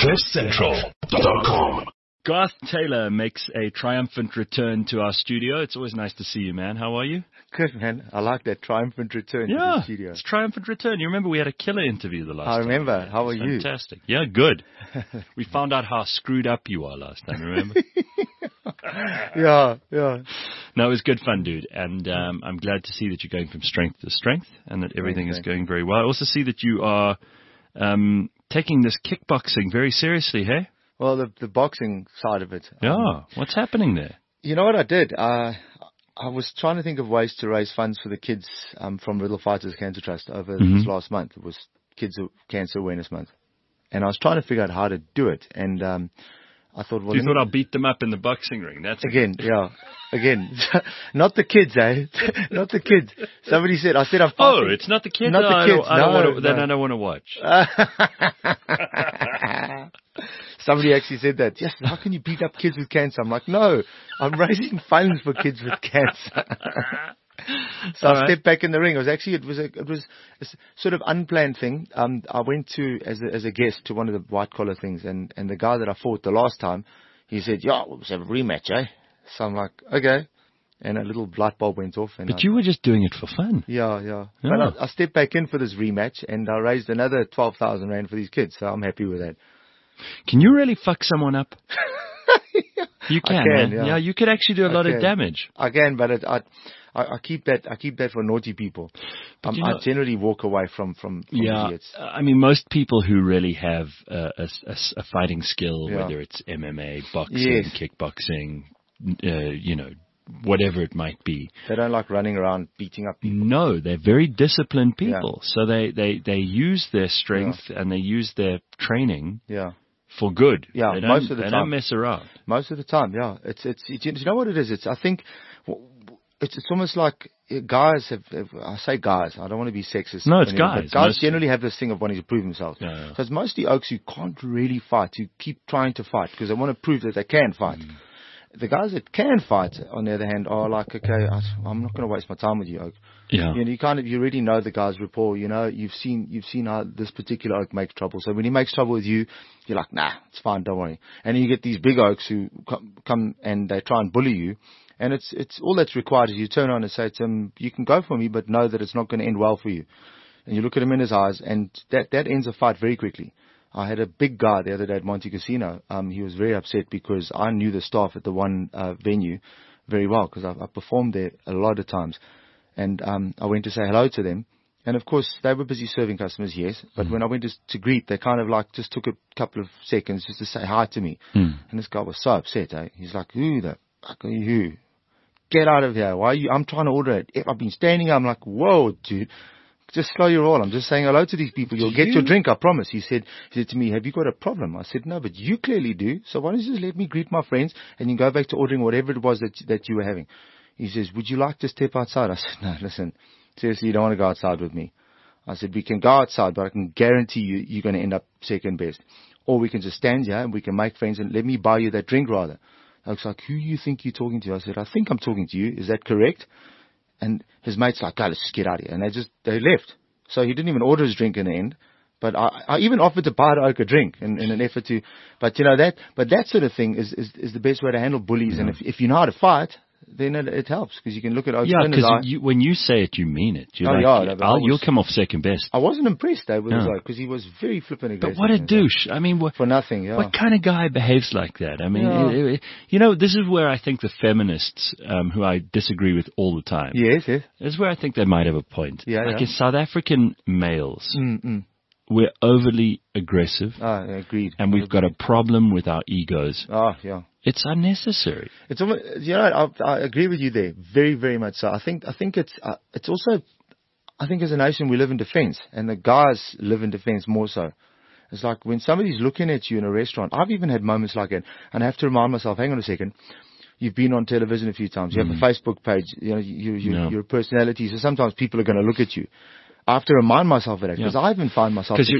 CliffCentral.com. Garth Taylor makes a triumphant return to our studio. It's always nice to see you, man. How are you? Good, man. I like that triumphant return to the studio. It's triumphant return. You remember we had a killer interview the last time. I remember. How are you? Fantastic. Yeah, good. We found out how screwed up you are last time, remember? Yeah. No, it was good fun, dude. And I'm glad to see that you're going from strength to strength and that everything is going very well. I also see that you are taking this kickboxing very seriously, hey? Well, the boxing side of it. Yeah. What's happening there? You know what I did? I was trying to think of ways to raise funds for the kids from Little Fighters Cancer Trust over this last month. It was Kids Cancer Awareness Month. And I was trying to figure out how to do it. And I thought, well... You thought I'll beat them up in the boxing ring. That's Again. Not the kids, eh? Not the kids. Somebody said, I'm fighting. Oh, it's not the kids? Not the kids. Then I don't want to watch. Somebody actually said that. Yes, how can you beat up kids with cancer? I'm like, no, I'm raising funds for kids with cancer. So I stepped back in the ring. It was a sort of unplanned thing. I went to as a guest to one of the white collar things, and the guy that I fought the last time, he said, "Yeah, let's have a rematch, eh?" So I'm like, okay. And a little light bulb went off. But you were just doing it for fun. Yeah. But I stepped back in for this rematch, and I raised another 12,000 Rand for these kids. So I'm happy with that. Can you really fuck someone up? You can, man. Yeah. You could actually do a lot of damage. I can, but I keep that for naughty people. I generally walk away from idiots. I mean, most people who really have a fighting skill, whether it's MMA, boxing, kickboxing, whatever it might be. They don't like running around beating up people. No, they're very disciplined people. Yeah. So they use their strength and they use their training for good. Yeah, most of the time. They don't mess around. Most of the time, yeah. It's you know what it is? I think it's almost like guys have, I say guys, I don't want to be sexist. No, it's guys. But guys generally have this thing of wanting to prove themselves. Yeah. So it's mostly oaks who can't really fight, who keep trying to fight because they want to prove that they can fight. The guys that can fight, on the other hand, are like, okay, I'm not going to waste my time with you, Oak. Yeah. You already know the guy's rapport. You know, you've seen how this particular Oak makes trouble. So when he makes trouble with you, you're like, nah, it's fine, don't worry. And then you get these big Oaks who come and they try and bully you. And it's all that's required is you turn around and say to him, you can go for me, but know that it's not going to end well for you. And you look at him in his eyes, and that ends a fight very quickly. I had a big guy the other day at Monte Casino. He was very upset because I knew the staff at the one venue very well because I performed there a lot of times. And I went to say hello to them. And, of course, they were busy serving customers, yes. But when I went to greet, they kind of like just took a couple of seconds just to say hi to me. And this guy was so upset, eh? He's like, who the fuck are you? Get out of here. Why are you? I'm trying to order it. I've been standing here. I'm like, whoa, dude. Just slow your roll. I'm just saying hello to these people. You'll get your drink, I promise. He said to me, have you got a problem? I said, no, but you clearly do. So why don't you just let me greet my friends and you go back to ordering whatever it was that you were having. He says, would you like to step outside? I said, no, listen, seriously, you don't want to go outside with me. I said, we can go outside, but I can guarantee you're going to end up second best. Or we can just stand here and we can make friends and let me buy you that drink rather. I was like, who you think you're talking to? I said, I think I'm talking to you. Is that correct? And his mate's like, let's just get out of here. And they left. So he didn't even order his drink in the end. But I even offered to buy the Oak a drink in an effort to, but that sort of thing is the best way to handle bullies. And if you know how to fight, then it helps because you can look at Oak's in his eye. Because when you say it, you mean it. You'll come off second best. I wasn't impressed though with his Oak because he was very flippant aggressive. But what a douche. I mean, for nothing, yeah. What kind of guy behaves like that? I mean, this is where I think the feminists, who I disagree with all the time. Yes. This is where I think they might have a point. In South African males, we're overly aggressive. Agreed. And we've got a problem with our egos. Yeah. It's unnecessary. It's almost, I agree with you there, very, very much so. I think it's also, I think as a nation we live in defense, and the guys live in defense more so. It's like when somebody's looking at you in a restaurant. I've even had moments like that, and I have to remind myself, hang on a second. You've been on television a few times. You have a Facebook page. You're a personality. So sometimes people are going to look at you. I have to remind myself of that because I even find myself because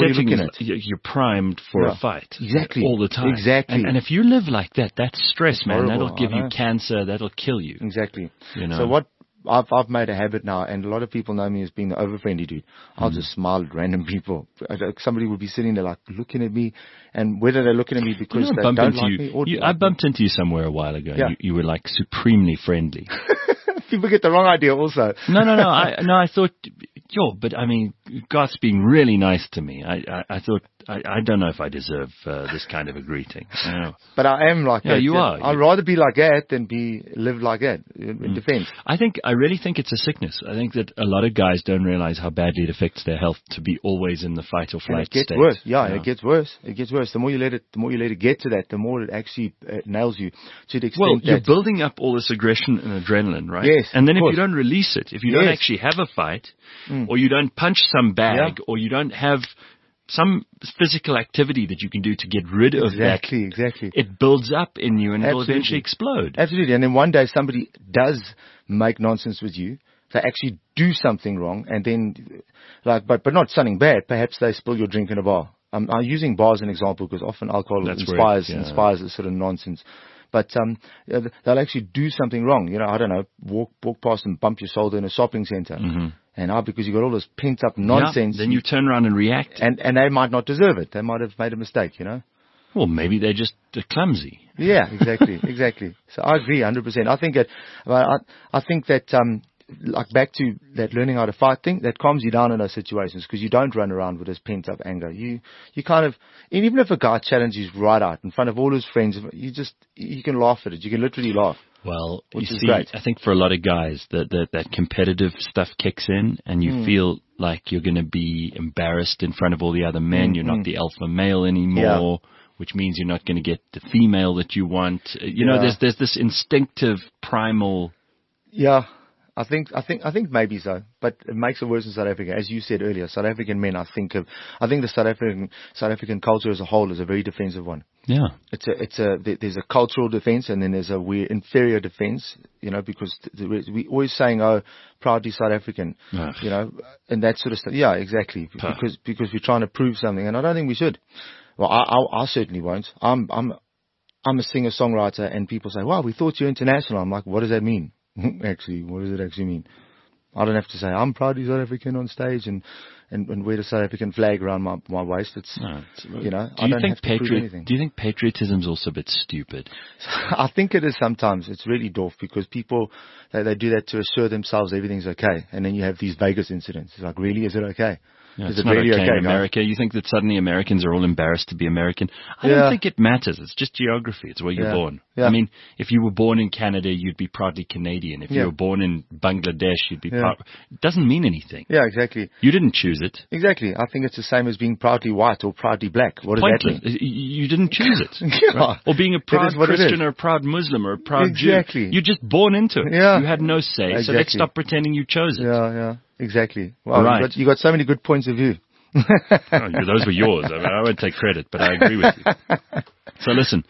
you're primed for a fight all the time. Exactly. And if you live like that, that's stress, man. That'll give you cancer. That'll kill you. Exactly. So what I've made a habit now, and a lot of people know me as being the over-friendly dude. I'll just smile at random people. Somebody would be sitting there like looking at me, and whether they're looking at me because they don't like me or I bumped into you somewhere a while ago. Yeah. And you were like supremely friendly. People get the wrong idea also. No. I thought, but I mean, Garth's being really nice to me. I thought, I don't know if I deserve this kind of a greeting. But I am like that. You are. I'd rather be like that than live like that in defense. I really think it's a sickness. I think that a lot of guys don't realize how badly it affects their health to be always in the fight or flight state. It gets worse. Yeah, it gets worse. It gets worse. The more you let it get to that, the more it actually nails you to the extent you're building up all this aggression and adrenaline, right? Yes. And then if you don't release it, if you don't actually have a fight, or you don't punch some bag, or you don't have some physical activity that you can do to get rid of that. Exactly. It builds up in you and it will eventually explode. Absolutely. And then one day somebody does make nonsense with you. They actually do something wrong, and then, but not something bad. Perhaps they spill your drink in a bar. I'm using bars as an example because often alcohol inspires this sort of nonsense. But they'll actually do something wrong. I don't know, walk past and bump your shoulder in a shopping center. Mm-hmm. And because you got all this pent up nonsense. Then you turn around and react. And they might not deserve it. They might have made a mistake, Well, maybe they're just clumsy. Yeah, exactly. So I agree 100%. I think that like back to that learning how to fight thing, that calms you down in those situations because you don't run around with this pent up anger. You kind of, and even if a guy challenges you right out in front of all his friends, you can laugh at it. You can literally laugh. Well, you see, great. I think for a lot of guys, that competitive stuff kicks in, and you feel like you're going to be embarrassed in front of all the other men. You're not the alpha male anymore, which means you're not going to get the female that you want. There's this instinctive, primal. Yeah. I think maybe so, but it makes it worse in South Africa. As you said earlier, South African men, I think the South African culture as a whole is a very defensive one. Yeah. There's a cultural defense and then there's a weird inferior defense, because we always saying, oh, proudly South African, and that sort of stuff. Yeah, exactly. Because we're trying to prove something, and I don't think we should. Well, I certainly won't. I'm a singer-songwriter, and people say, wow, we thought you're international. I'm like, what does that mean? Actually, what does it actually mean? I don't have to say I'm proudly South African on stage and wear the South African flag around my waist. I don't have to prove anything. Do you think patriotism is also a bit stupid? I think it is sometimes. It's really dwarf because people they do that to assure themselves everything's okay, and then you have these Vegas incidents. It's like, really, is it okay? Yeah, is it really okay in America? You think that suddenly Americans are all embarrassed to be American? I don't think it matters. It's just geography. It's where you're born. Yeah. I mean, if you were born in Canada, you'd be proudly Canadian. If you were born in Bangladesh, you'd be proud. It doesn't mean anything. Yeah, exactly. You didn't choose it. Exactly. I think it's the same as being proudly white or proudly black. What does that mean? You didn't choose it. Right? Or being a proud Christian or a proud Muslim or a proud Jew. You're just born into it. Yeah. You had no say. Exactly. So let's stop pretending you chose it. Yeah. Exactly. Wow, right. You got so many good points of view. Those were yours. I mean, I won't take credit, but I agree with you. So listen.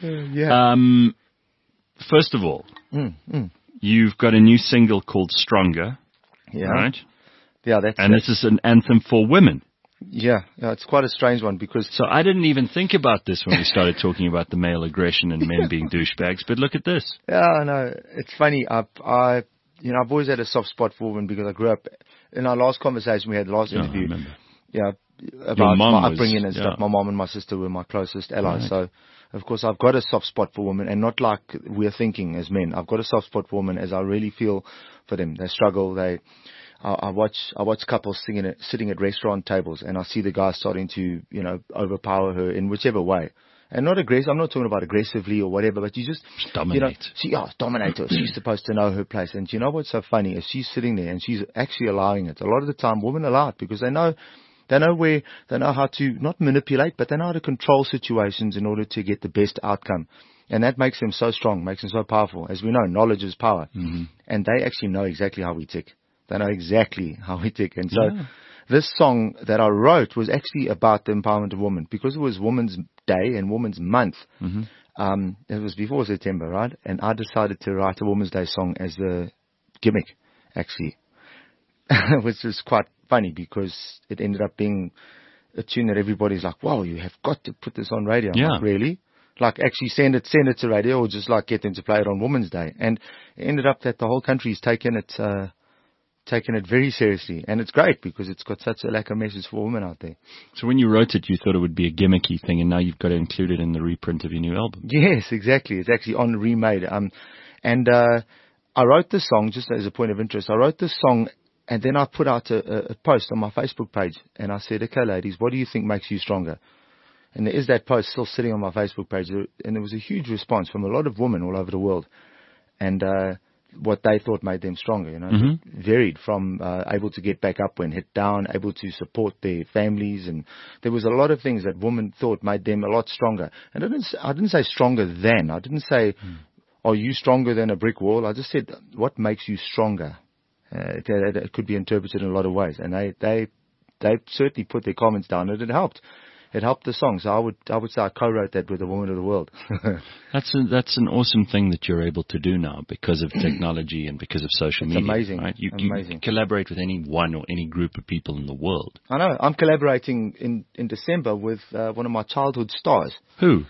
First of all, you've got a new single called Stronger. Yeah. Right? Yeah, this is an anthem for women. Yeah, it's quite a strange one because... So I didn't even think about this when we started talking about the male aggression and men being douchebags, but look at this. Yeah, I know. It's funny. I've always had a soft spot for women because I grew up... In our last conversation we had, the last interview... I remember. Yeah, about my upbringing and stuff. My mom and my sister were my closest allies. Right. So, of course, I've got a soft spot for women, and not like we're thinking as men. I've got a soft spot for women as I really feel for them. They struggle. I watch couples sitting at restaurant tables, and I see the guy starting to, overpower her in whichever way. And not aggressive. I'm not talking about aggressively or whatever, but you just dominate. Dominate her. She's supposed to know her place. And you know what's so funny is she's sitting there and she's actually allowing it. A lot of the time, women allow it because they know how to not manipulate, but they know how to control situations in order to get the best outcome. And that makes them so strong, makes them so powerful. As we know, knowledge is power. Mm-hmm. And they actually know exactly how we tick. They know exactly how we tick. And so this song that I wrote was actually about the empowerment of women because it was Women's Day and Women's Month. Mm-hmm. It was before September, right? And I decided to write a Women's Day song as the gimmick, actually, which was quite funny because it ended up being a tune that everybody's like, wow, you have got to put this on radio. I'm like, really? Like actually send it to radio or just like get them to play it on Women's Day. And it ended up that the whole country's taken it taken it very seriously. And it's great because it's got such a lack of message for women out there. So when you wrote it, you thought it would be a gimmicky thing, and now you've got to include it in the reprint of your new album. Yes, exactly. It's actually on Remade. I wrote this song, just as a point of interest, I wrote this song and then I put out a post on my Facebook page and I said, okay, ladies, what do you think makes you stronger? And there is that post still sitting on my Facebook page, and there was a huge response from a lot of women all over the world. And what they thought made them stronger, It varied from able to get back up when hit down, able to support their families, and there was a lot of things that women thought made them a lot stronger. And I didn't say stronger than. I didn't say, are you stronger than a brick wall? I just said, what makes you stronger? It could be interpreted in a lot of ways, and they certainly put their comments down, and it helped. It helped the song. So I would say I co-wrote that with a woman of the world. That's an awesome thing that you're able to do now because of technology and because of social media. Amazing. Right? You collaborate with any one or any group of people in the world. I know. I'm collaborating in December with one of my childhood stars. Who?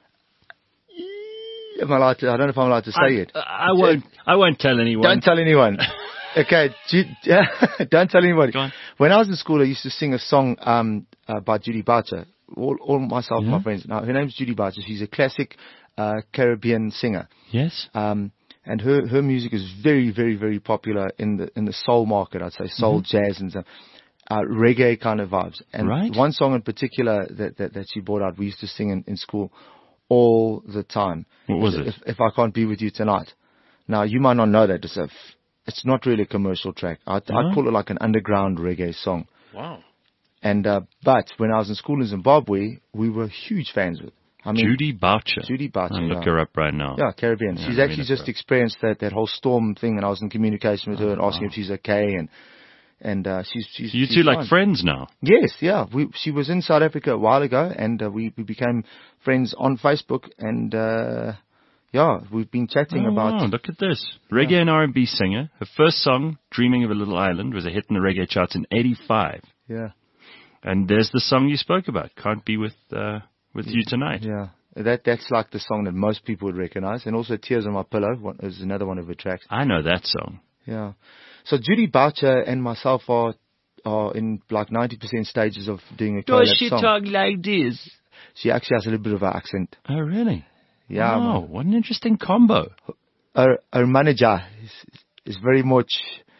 I don't know if I'm allowed to say it. I won't tell anyone. Don't tell anyone. Okay, don't tell anybody. Go on. When I was in school, I used to sing a song by Judy Boucher. All myself and my friends. Now, her name's Judy Boucher. She's a classic Caribbean singer. Yes. And her music is very, very, very popular in the soul market. I'd say soul, jazz, and some reggae kind of vibes. And one song in particular that she brought out, we used to sing in school all the time. What was it? If I Can't Be With You Tonight. Now, you might not know that. It's not really a commercial track. I'd call it like an underground reggae song. Wow. And but when I was in school in Zimbabwe, we were huge fans of it. Judy Boucher. Judy Boucher. I'll look her up right now. Yeah, Caribbean. She's actually just experienced that whole storm thing, and I was in communication with her and asking if she's okay, and she's you she's two fine. like friends now? Yes, yeah. She was in South Africa a while ago, and we became friends on Facebook, and yeah, we've been chatting about... Wow, look at this. Reggae and R&B singer. Her first song, Dreaming of a Little Island, was a hit in the reggae charts in 85. Yeah. And there's the song you spoke about, Can't Be With You Tonight. Yeah. That's like the song that most people would recognize. And also Tears on My Pillow is another one of her tracks. I know that song. Yeah. So Judy Boucher and myself are in like 90% stages of doing a collab song. Does she talk like this? She actually has a little bit of an accent. Oh, really? Yeah. Wow, what an interesting combo. Her manager is very much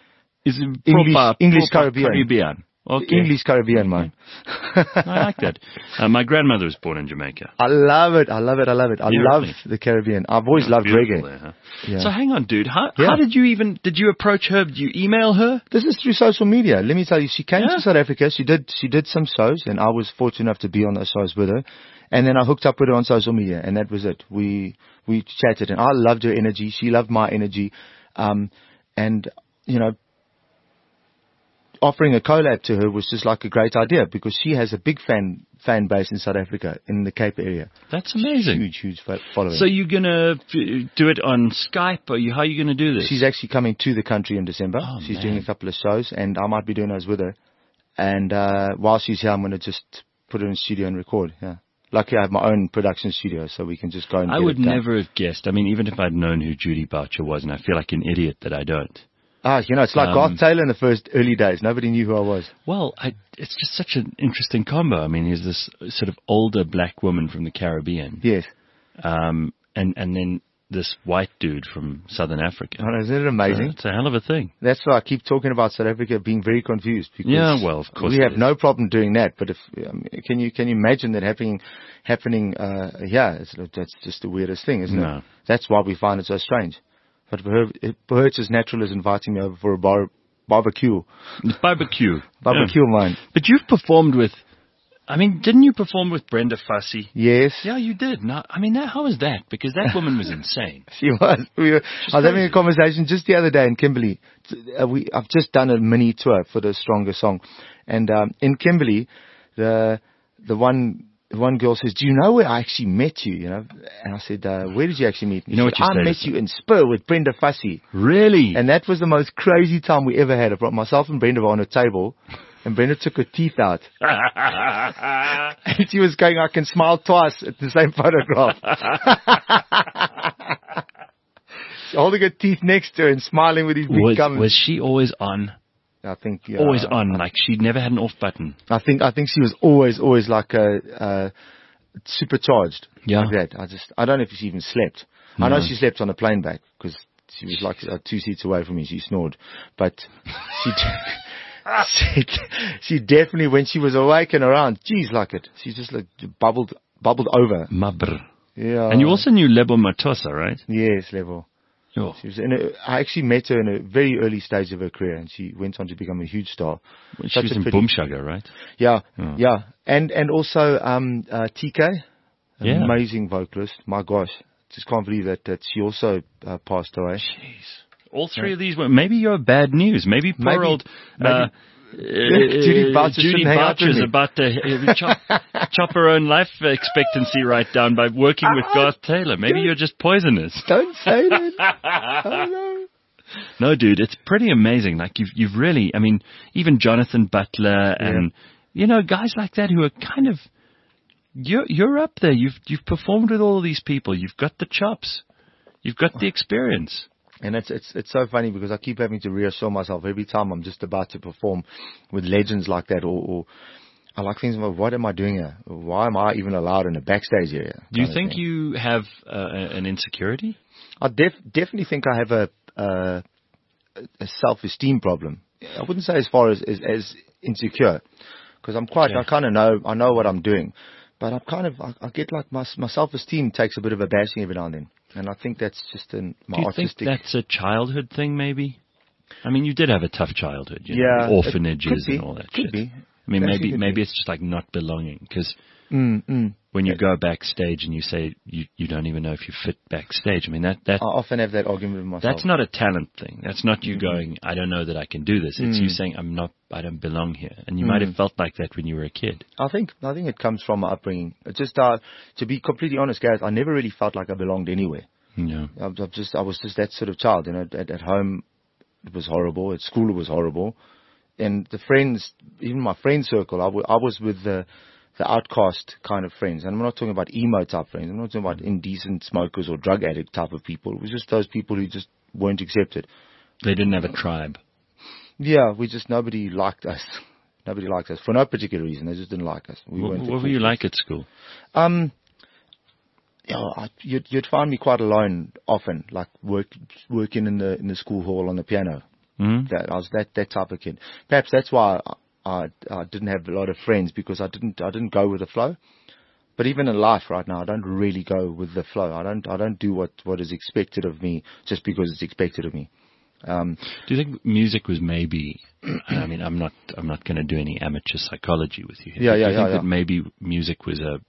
English Caribbean. Okay. English Caribbean, man. I like that. My grandmother was born in Jamaica. I love it. I love the Caribbean. I've always loved reggae. There, huh? Yeah. So hang on, dude. How did you approach her? Did you email her? This is through social media. Let me tell you, she came to South Africa. She did some shows, and I was fortunate enough to be on those shows with her. And then I hooked up with her on social media, and that was it. We chatted, and I loved her energy. She loved my energy. And, offering a collab to her was just like a great idea because she has a big fan base in South Africa, in the Cape area. That's amazing. Huge following. So you're going to do it on Skype, or how are you going to do this? She's actually coming to the country in December. Oh, she's doing a couple of shows, and I might be doing those with her. And while she's here, I'm going to just put her in the studio and record, yeah. Luckily, I have my own production studio, so we can just go and I would never have guessed. I mean, even if I'd known who Judy Boucher was, and I feel like an idiot that I don't. It's like Garth Taylor in the first early days. Nobody knew who I was. Well, it's just such an interesting combo. I mean, he's this sort of older black woman from the Caribbean. Yes. And then this white dude from Southern Africa. Oh, isn't it amazing? It's a hell of a thing. That's why I keep talking about South Africa being very confused. Because well, of course. We have no problem doing that, but can you imagine that happening here? That's just the weirdest thing, isn't it? That's why we find it so strange. But for her, it's as natural as inviting me over for a barbecue. Barbecue, man. But you've performed with... I mean, didn't you perform with Brenda Fassie? Yes. Yeah, you did. Now, I mean, how was that? Because that woman was insane. She was. I was having a conversation just the other day in Kimberley. I've just done a mini tour for the Stronger song. And in Kimberley, the one girl says, "Do you know where I actually met you?" And I said, "Where did you actually meet me?" You know what you said? I met you in Spur with Brenda Fassie. Really? And that was the most crazy time we ever had. I brought myself and Brenda were on a table. And Brenda took her teeth out. And she was going, "I can smile twice at the same photograph." Holding her teeth next to her and smiling with these big gums. Was she always on? I think always on, like she never had an off button. I think she was always like supercharged. Yeah. Like that. I don't know if she even slept. No. I know she slept on a plane back because she was like 2 seats away from me. She snored, but she definitely, when she was awake and around, geez, like it. She just like bubbled over. Mabr. Yeah. And you also knew Lebo Matosa, right? Yes, Lebo. Oh. She was I actually met her in a very early stage of her career, and she went on to become a huge star. Well, she was in Boomshugger, right? Yeah, yeah. And also TK, amazing vocalist. My gosh, just can't believe that she also passed away. Jeez. All three of these were, maybe you're bad news. Maybe poor old Judy Boucher is about to chop her own life expectancy right down by working with Garth Taylor. Maybe you're just poisonous. Don't say that. Oh, no. No, dude, it's pretty amazing. Like you've really, I mean, even Jonathan Butler and guys like that who are kind of, you're up there. You've performed with all these people. You've got the chops. You've got the experience. And it's so funny because I keep having to reassure myself every time I'm just about to perform with legends like that, or I like things like, what am I doing here? Why am I even allowed in the backstage area? Do you think you have an insecurity? I definitely think I have a self-esteem problem. I wouldn't say as far as insecure, because I kind of know what I'm doing, but I get like my self-esteem takes a bit of a bashing every now and then. And I think that's just my artistic... Do you think that's a childhood thing, maybe? I mean, you did have a tough childhood, orphanages and all that shit. Could be. I mean, maybe it's just like not belonging, because when you go backstage and you say you don't even know if you fit backstage, I mean, that I often have that argument with myself. That's not a talent thing. That's not you going, I don't know that I can do this. It's you saying, I don't belong here. And you might have felt like that when you were a kid. I think it comes from my upbringing. It's just, to be completely honest, Gareth, I never really felt like I belonged anywhere. Yeah. I was just that sort of child, at home it was horrible, at school it was horrible. And the friends, even my friend circle, I was with the outcast kind of friends. And I'm not talking about emo type friends. I'm not talking about indecent smokers or drug addict type of people. It was just those people who just weren't accepted. They didn't have a tribe. Yeah, nobody liked us. Nobody liked us for no particular reason. They just didn't like us. What were you like at school? You'd find me quite alone often, like working in the school hall on the piano. That I was that type of kid. Perhaps that's why I didn't have a lot of friends, because I didn't go with the flow. But even in life right now, I don't really go with the flow. I don't do what is expected of me just because it's expected of me. Do you think music was maybe? I mean, I'm not going to do any amateur psychology with you here. Do you think that maybe music was a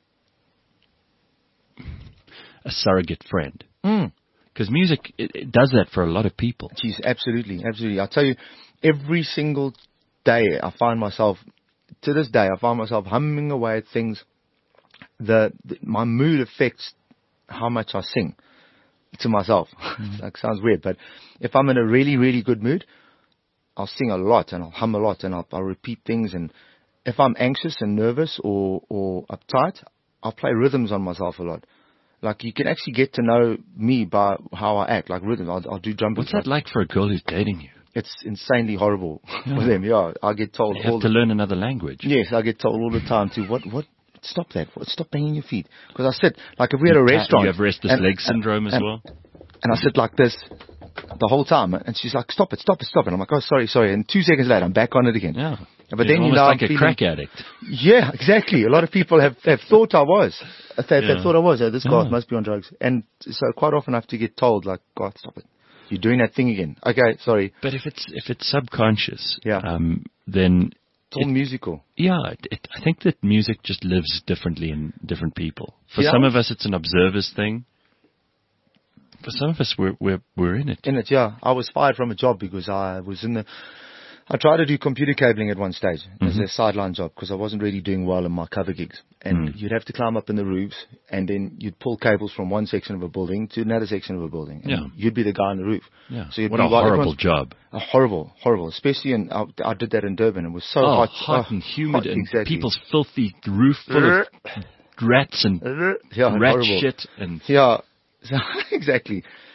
surrogate friend? Because music it does that for a lot of people. Jeez, absolutely. I'll tell you, every single day I find myself humming away at things. My mood affects how much I sing to myself. That sounds weird, but if I'm in a really, really good mood, I'll sing a lot and I'll hum a lot and I'll repeat things. And if I'm anxious and nervous or uptight, I'll play rhythms on myself a lot. Like, you can actually get to know me by how I act, like rhythm. I'll do drum beats. What's that like for a girl who's dating you? It's insanely horrible for them. Yeah, I get told. You have to learn another language. Yes, I get told all the time to what. Stop that! Stop banging your feet. Because I sit like if we had a restaurant. You have restless leg syndrome as well. And I sit like this the whole time, and she's like, "Stop it! And I'm like, "Oh, sorry." And 2 seconds later, I'm back on it again. Yeah. But then almost like a crack addict. Yeah, exactly. A lot of people have thought I was. They thought I was. This guy must be on drugs. And so quite often I have to get told, like, God, stop it. You're doing that thing again. Okay, sorry. But if it's subconscious, it's then all musical. Yeah, I think that music just lives differently in different people. For some of us, it's an observer's thing. For some of us, we're in it. In it, yeah. I was fired from a job because I tried to do computer cabling at one stage as a sideline job because I wasn't really doing well in my cover gigs. And you'd have to climb up in the roofs, and then you'd pull cables from one section of a building to another section of a building. And you'd be the guy on the roof. Yeah. So what a horrible job. Horrible. Especially I did that in Durban. It was so hot. Hot and humid, and exactly. People's filthy roof full of rats and rat horrible shit. And yeah, exactly.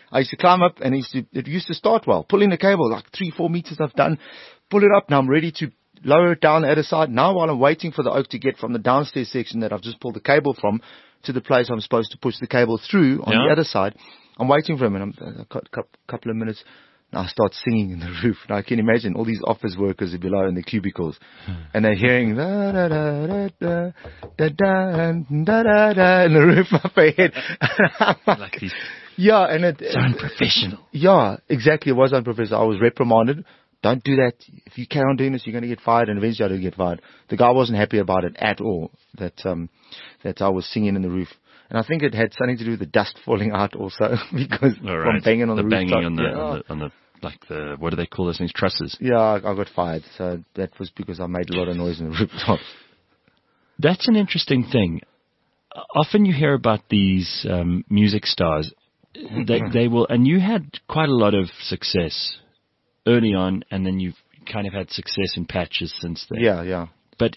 I used to climb up, and it used to start well. Pulling the cable, like 3-4 meters I've done. Pull it up, now I'm ready to lower it down the other side. Now while I'm waiting for the oak to get from the downstairs section that I've just pulled the cable from to the place I'm supposed to push the cable through on the other side, I'm waiting for him, and I've got a couple of minutes. And I start singing in the roof. And I can imagine all these office workers are below in the cubicles. And they're hearing da da da da da da da da da in the roof of my head. Like these. Yeah, and it's unprofessional. Yeah, exactly. It was unprofessional. I was reprimanded. Don't do that. If you carry on doing this, you're going to get fired. And eventually I did get fired. The guy wasn't happy about it at all. That I was singing in the roof. And I think it had something to do with the dust falling out also, because from banging on the roof. Banging on the what do they call those things? Trusses. Yeah, I got fired. So that was because I made a lot of noise in the rooftop. That's an interesting thing. Often you hear about these music stars. They will, and you had quite a lot of success early on, and then you've kind of had success in patches since then. Yeah. But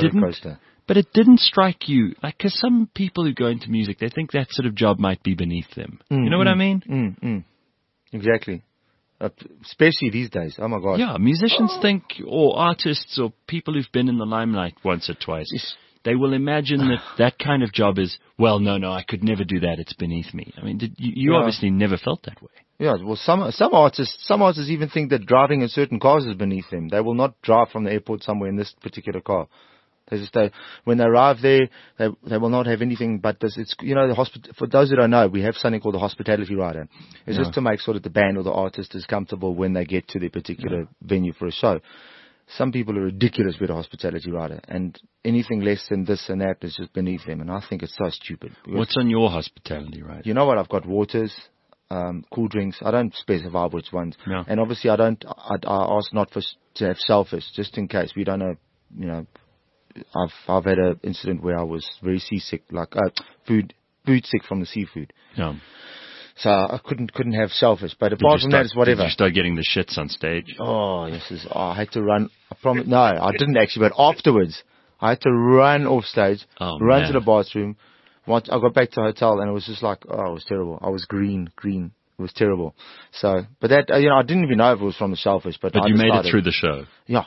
it didn't strike you, like, because some people who go into music, they think that sort of job might be beneath them. You know what I mean? Exactly. Especially these days. Oh, my God. Yeah, musicians think, or artists or people who've been in the limelight once or twice, they will imagine that kind of job is, well, no, I could never do that. It's beneath me. I mean, you obviously never felt that way. Yeah, well, some artists even think that driving in certain cars is beneath them. They will not drive from the airport somewhere in this particular car. They just when they arrive there, they will not have anything but this. It's, for those who don't know, we have something called the hospitality rider. It's just to make sure that the band or the artist is comfortable when they get to their particular venue for a show. Some people are ridiculous with a hospitality rider, and anything less than this and that is just beneath them. And I think it's so stupid. What's on your hospitality rider? You know what? I've got waters, cool drinks. I don't specify which ones, and obviously I ask not to have selfish, just in case. We don't know, I've had an incident where I was very seasick, like food sick from the seafood. Yeah. So I couldn't have selfish. But apart from that, it's whatever. Did you start getting the shits on stage? Oh, yes. I had to run. I promise. No, I didn't actually. But afterwards, I had to run off stage, run to the bathroom. I got back to the hotel, and it was just like, it was terrible. I was green. It was terrible. So, but that, I didn't even know if it was from the shellfish. But you made it through the show. Yeah.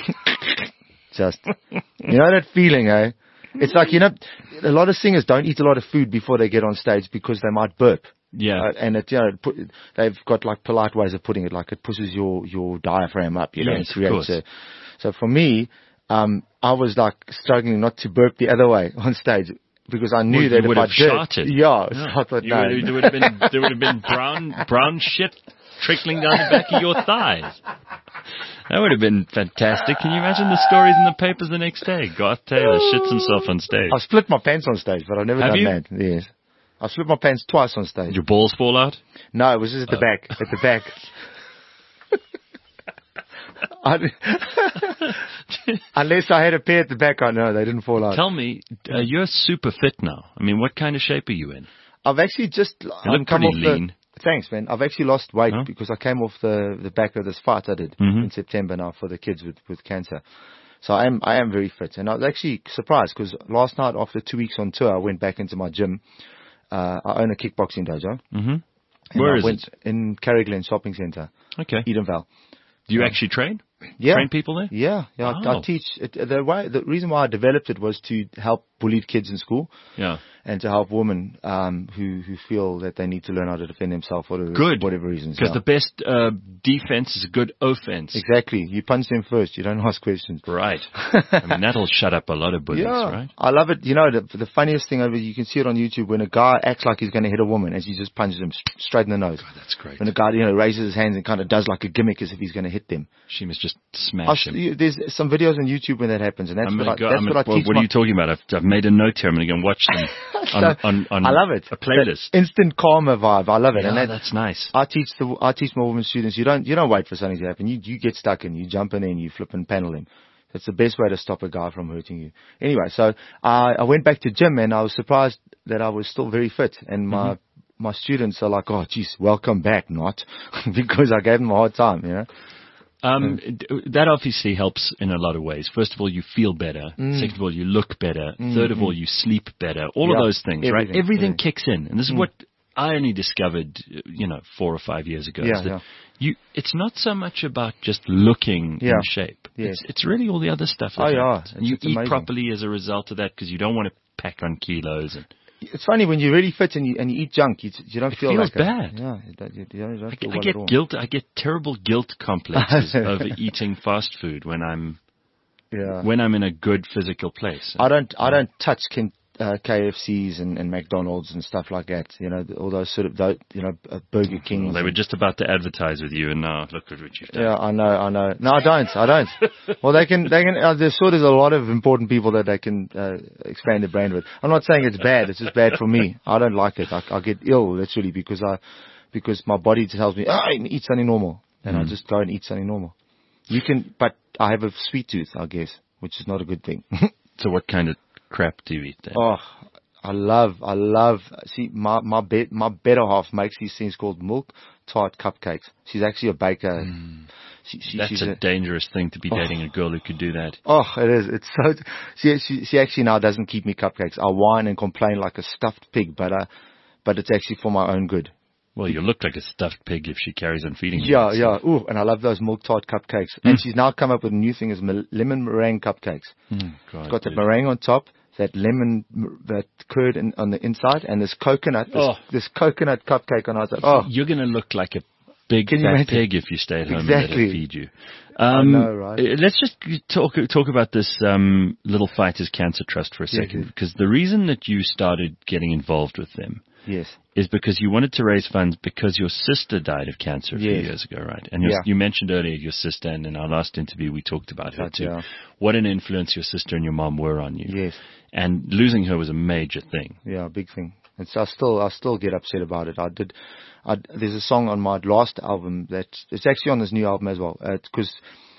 Just, that feeling, eh? It's like, a lot of singers don't eat a lot of food before they get on stage because they might burp. Yeah. And they've got like polite ways of putting it, like it pushes your diaphragm up, Yes, of course. So for me, I was like struggling not to burp the other way on stage because I knew that if I did, shouted. I thought, no. There would have been brown shit trickling down the back of your thighs. That would have been fantastic. Can you imagine the stories in the papers the next day? Garth Taylor shits himself on stage. I split my pants on stage, but I've never done that. Yes. I split my pants twice on stage. Did your balls fall out? No, it was just at the back. At the back. Unless I had a pair at the back, I know they didn't fall out. Tell me, you're super fit now. I mean, what kind of shape are you in? I've actually just come pretty off lean. Thanks, man. I've actually lost weight because I came off the back of this fight I did in September now for the kids with cancer. So I am very fit, and I was actually surprised because last night after 2 weeks on tour, I went back into my gym. I own a kickboxing dojo. Mm-hmm. Where is it? In Carriglen Shopping Centre. Okay. Edenvale. Do you actually train? Yeah. Train people there? Yeah. Wow. I teach. The reason why I developed it was to help bullied kids in school. Yeah. And to help women who feel that they need to learn how to defend themselves for whatever reasons. Because the best defense is a good offense. Exactly. You punch them first. You don't ask questions. Right. I mean, that'll shut up a lot of bullies, right? I love it. The funniest thing you can see it on YouTube when a guy acts like he's going to hit a woman as he just punches him straight in the nose. God, that's great. When a guy, raises his hands and kind of does like a gimmick as if he's going to hit them. She must just smash him. There's some videos on YouTube when that happens, and that's what I teach. What are you talking about? I've made a note here. I'm going to go and watch them. On I love it. A playlist. That instant karma vibe. I love it. Yeah, and that's nice. I teach my women students. You don't wait for something to happen. You get stuck in. You jump in and you flip and panel him. That's the best way to stop a guy from hurting you. Anyway, so I went back to gym and I was surprised that I was still very fit. And my students are like, "Oh, geez, welcome back, not," because I gave them a hard time. That obviously helps in a lot of ways. First of all, you feel better. Second of all, you look better. Third of all, you sleep better. All of those things, right? Everything kicks in. And this is what I only discovered, 4 or 5 years ago. It's not so much about just looking in shape. Yes. It's really all the other stuff. You eat properly as a result of that because you don't want to pack on kilos. And it's funny when you're really fit and you eat junk, you don't feel like it. It feels bad. You don't feel I get guilt. I get terrible guilt complexes over eating fast food when I'm in a good physical place. I don't touch KFCs and McDonald's and stuff like that. All those sort of Burger King. Well, they were just about to advertise with you, and now look at what you've done. Yeah, I know. No, I don't. Well, they can. There's a lot of important people that they can expand the brand with. I'm not saying it's bad. It's just bad for me. I don't like it. I get ill literally because my body tells me, eat something normal, and I just go and eat something normal. But I have a sweet tooth, I guess, which is not a good thing. So what kind of crap do you eat then? Oh, I love, see, my better half makes these things called milk tart cupcakes. She's actually a baker. That's a dangerous thing to be dating a girl who could do that. Oh, it is. It's so, she actually now doesn't keep me cupcakes. I whine and complain like a stuffed pig, but it's actually for my own good. Well, you look like a stuffed pig if she carries on feeding you. Yeah. Ooh, and I love those milk tart cupcakes. And she's now come up with a new thing, is lemon meringue cupcakes. It's got that meringue on top, that lemon, that curd on the inside, and this coconut, this coconut cupcake on outside. Oh, you're going to look like a big fat pig if you stay at home and let her feed you. I know, right? Let's just talk about this Little Fighters Cancer Trust for a second, because the reason that you started getting involved with them is because you wanted to raise funds because your sister died of cancer a few years ago, right? And you mentioned earlier your sister, and in our last interview we talked about her too. Yeah. What an influence your sister and your mom were on you. Yes. And losing her was a major thing. Yeah, big thing. I still get upset about it. There's a song on my last album it's actually on this new album as well. Because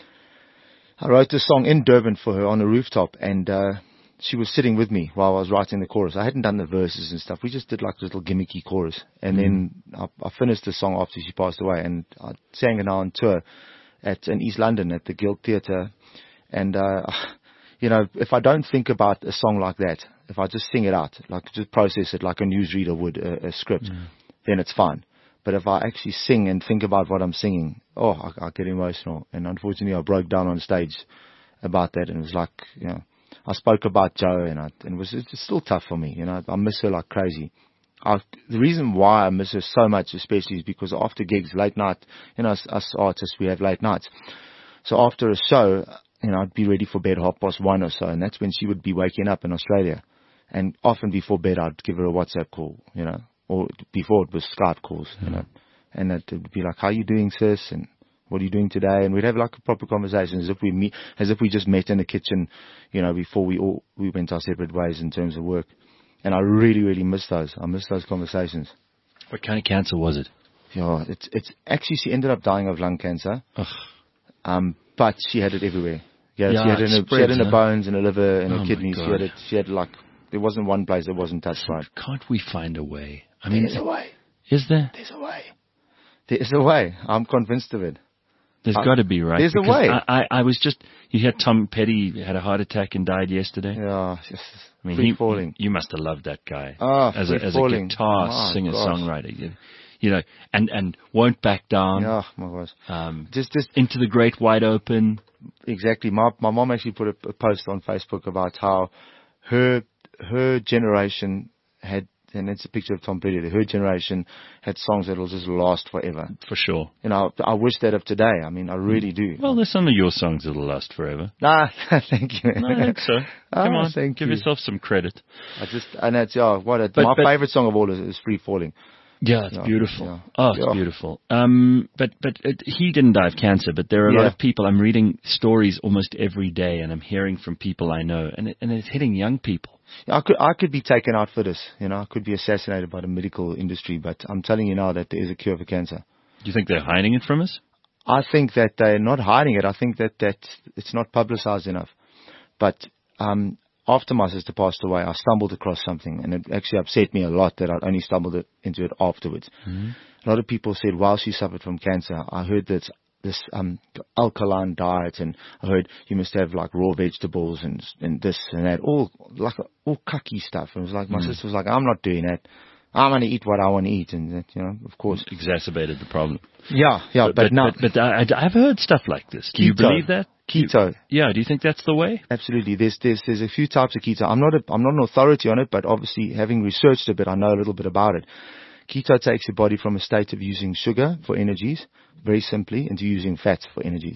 I wrote this song in Durban for her on a rooftop, and she was sitting with me while I was writing the chorus. I hadn't done the verses and stuff. We just did like a little gimmicky chorus. And then I finished the song after she passed away, and I sang it now on tour in East London at the Guild Theatre. And, if I don't think about a song like that, if I just sing it out, like just process it like a newsreader would a script, then it's fine. But if I actually sing and think about what I'm singing, I get emotional. And unfortunately, I broke down on stage about that, and it was like, I spoke about Joe, and it's still tough for me. I miss her like crazy. The reason why I miss her so much, especially, is because after gigs, late night, us artists, we have late nights. So after a show, I'd be ready for bed 1:30 or so, and that's when she would be waking up in Australia. And often before bed, I'd give her a WhatsApp call, or before it was Skype calls, and it would be like, "How are you doing, sis?" And "What are you doing today?" And we'd have like a proper conversation as if we just met in the kitchen, before we went our separate ways in terms of work. And I really, really miss those. I miss those conversations. What kind of cancer was it? Yeah, it's actually, she ended up dying of lung cancer. But she had it everywhere. She had it in her bones, in her liver, in her kidneys. She had like, there wasn't one place that wasn't touched by it. Can't we find a way? There's a way. Is there? There's a way. There's a way. I'm convinced of it. There's got to be, right? There's a way. I was just, you had Tom Petty had a heart attack and died yesterday. Yeah, free falling. You must have loved that guy. As a guitar singer-songwriter. And won't back down. Yeah, my gosh. Just into the great wide open. Exactly. My mom actually put a post on Facebook about how her generation had, and it's a picture of Tom Petty, her generation had songs that will just last forever. For sure. I wish that of today. I really do. Well, there's some of your songs that will last forever. Nah, thank you. No, I think so. Come on, give yourself some credit. My favorite song of all is Free Falling. Yeah, it's beautiful. Yeah. Oh, it's beautiful. But he didn't die of cancer, but there are a lot of people. I'm reading stories almost every day, and I'm hearing from people I know, and it's hitting young people. I could be taken out for this. I could be assassinated by the medical industry, but I'm telling you now that there is a cure for cancer. Do you think they're hiding it from us? I think that they're not hiding it. I think that it's not publicized enough. But after my sister passed away, I stumbled across something, and it actually upset me a lot that I'd only stumbled into it afterwards. Mm-hmm. A lot of people said while she suffered from cancer, I heard that this alkaline diet, and I heard you must have like raw vegetables and this and that, all cucky stuff. And it was like, my sister was like, I'm not doing that. I'm going to eat what I want to eat, and that, of course, exacerbated the problem. Yeah, but I've heard stuff like this. Do you believe that? Keto. Yeah. Do you think that's the way? Absolutely. There's a few types of keto. I'm not an authority on it, but obviously having researched a bit, I know a little bit about it. Keto takes your body from a state of using sugar for energies, very simply, into using fats for energies.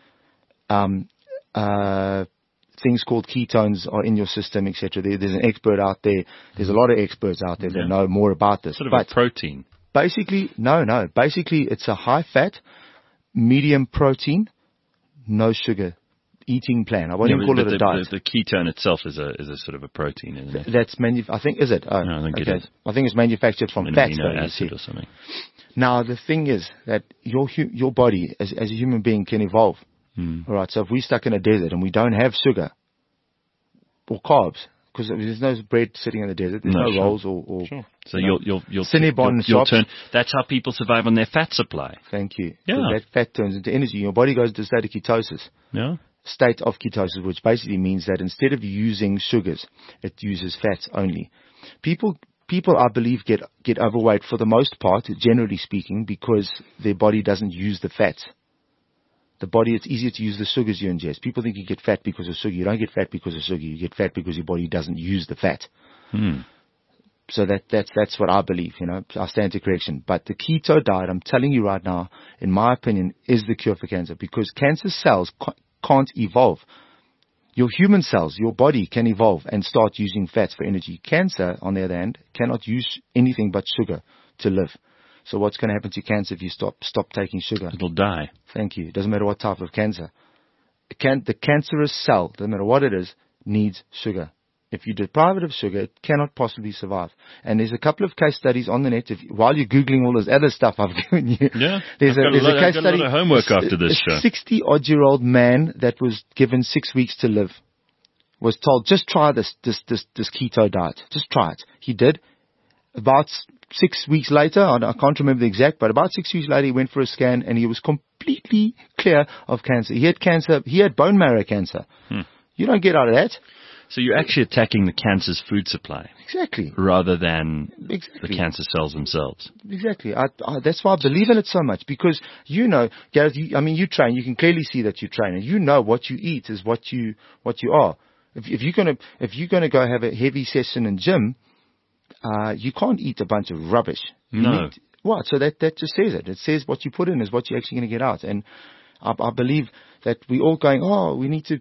Things called ketones are in your system, etc. There's an expert out there. There's a lot of experts out there that know more about this. Sort of a protein. Basically, no. Basically, it's a high fat, medium protein, no sugar eating plan. I won't even call it a diet. The ketone itself is a sort of a protein, isn't it? That's I think, is it? Oh, no, I think it is. I think it's manufactured from fats. Amino acid or something. Now, the thing is that your body, as a human being, can evolve. All right, so if we're stuck in a desert and we don't have sugar or carbs, because there's no bread sitting in the desert, there's no rolls or sure. So you'll turn. That's how people survive on their fat supply. Thank you. Yeah. That fat turns into energy. Your body goes into a state of ketosis. Yeah. State of ketosis, which basically means that instead of using sugars, it uses fats only. People, I believe, get overweight for the most part, generally speaking, because their body doesn't use the fats. The body, it's easier to use the sugars you ingest. People think you get fat because of sugar. You don't get fat because of sugar. You get fat because your body doesn't use the fat. So that's what I believe, I stand to correction. But the keto diet, I'm telling you right now, in my opinion, is the cure for cancer, because cancer cells can't evolve. Your human cells, your body can evolve and start using fats for energy. Cancer, on the other hand, cannot use anything but sugar to live. So what's going to happen to cancer if you stop taking sugar? It'll die. Thank you. It doesn't matter what type of cancer. The cancerous cell, doesn't matter what it is, needs sugar. If you deprive it of sugar, it cannot possibly survive. And there's a couple of case studies on the net. While you're Googling all this other stuff I've given you, there's a case study. A lot of homework after this show. A 60-odd-year-old man that was given 6 weeks to live was told, just try this keto diet. Just try it. He did. About 6 weeks later, I can't remember the exact, but about 6 weeks later, he went for a scan and he was completely clear of cancer. He had cancer. He had bone marrow cancer. You don't get out of that. So you're actually attacking the cancer's food supply. Exactly. Rather than the cancer cells themselves. Exactly. That's why I believe in it so much, because Gareth, you train. You can clearly see that you train, and you know what you eat is what you are. If you're gonna go have a heavy session in gym, you can't eat a bunch of rubbish. No. What? So that just says it. It says what you put in is what you're actually going to get out. And I believe that we're all going, we need to